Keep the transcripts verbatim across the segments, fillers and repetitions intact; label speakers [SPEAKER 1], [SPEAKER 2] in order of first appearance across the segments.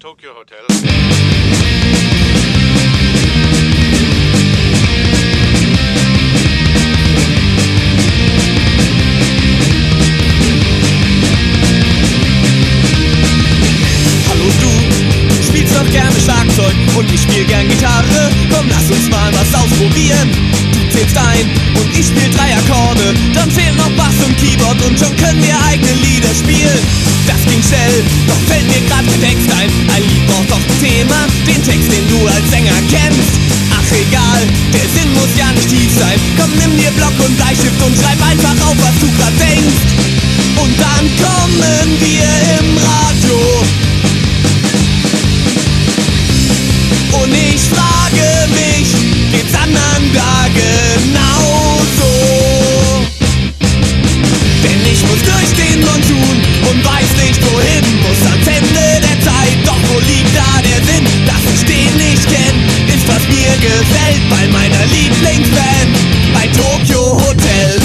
[SPEAKER 1] Tokyo Hotel.
[SPEAKER 2] Hallo du, spielst doch gerne Schlagzeug und ich spiel gern Gitarre. Komm, lass uns mal was ausprobieren. Du zählst ein und ich spiel drei Akkorde. Dann fehlen noch Bass und Keyboard und schon können wir eigene Lieder spielen. Das ging schnell, doch fällt mir grad der Text ein. Ein Lied braucht doch ein Thema, den Text, den du als Sänger kennst. Ach egal, der Sinn muss ja nicht tief sein. Komm, nimm dir Block und Bleistift und schreib einfach auf, was du grad denkst. Und dann kommen wir im Radio. Und ich frage mich, geht's anderen da genauso? Denn ich muss durchstehen und tun und weiß nicht wohin, muss ans Ende der Zeit. Doch wo liegt da der Sinn, dass ich den nicht kenn? Ist was mir gefällt bei meiner Lieblingsband, bei Tokyo Hotel.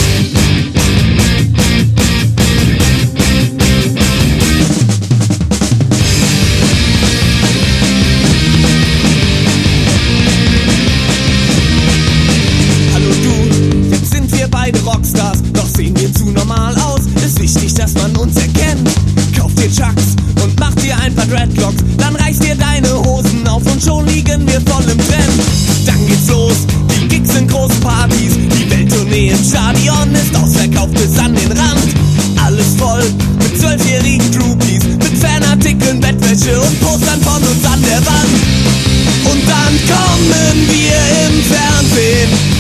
[SPEAKER 2] Rockstars, doch sehen wir zu normal aus. Ist wichtig, dass man uns erkennt. Kauf dir Chucks und mach dir ein paar Dreadlocks. Dann reiß dir deine Hosen auf und schon liegen wir voll im Trend. Dann geht's los, die Gigs sind große Partys. Die Welttournee im Stadion ist ausverkauft bis an den Rand. Alles voll mit zwölfjährigen Groupies, mit Fanartikeln, Bettwäsche und Postern von uns an der Wand. Und dann kommen wir im Fernsehen.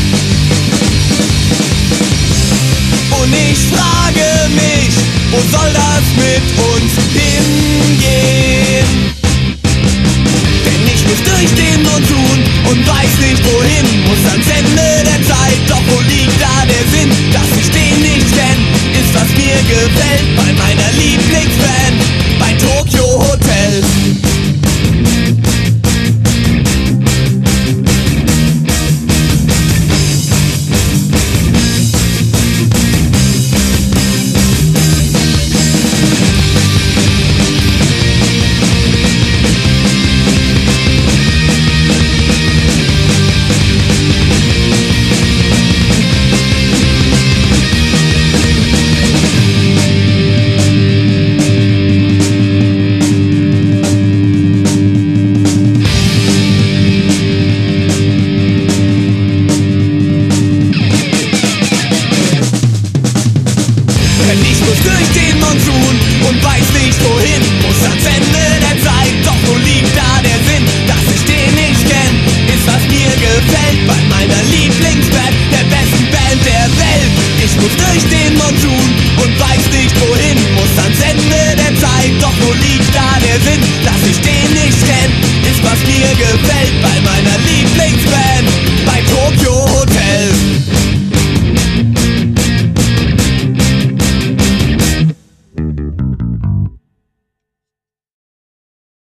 [SPEAKER 2] Und ich frage mich, wo soll das mit uns hingehen? Denn ich muss durchstehen und tun und weiß nicht wohin, muss ans Ende der Zeit. Doch wo liegt da der Sinn, dass ich den nicht kenn? Ist was mir gefällt bei meiner Lieblingsband, bei Tokyo Hotel. Gefällt bei